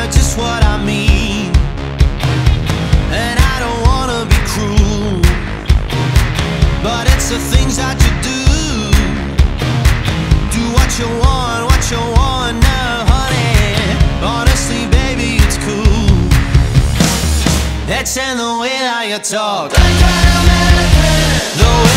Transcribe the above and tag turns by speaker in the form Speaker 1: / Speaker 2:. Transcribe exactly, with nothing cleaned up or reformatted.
Speaker 1: just what I mean. And I don't wanna be cruel, but it's the things that you do. Do what you want, what you want now, honey. Honestly, baby, it's cool. It's in the way that you talk, like an American. The way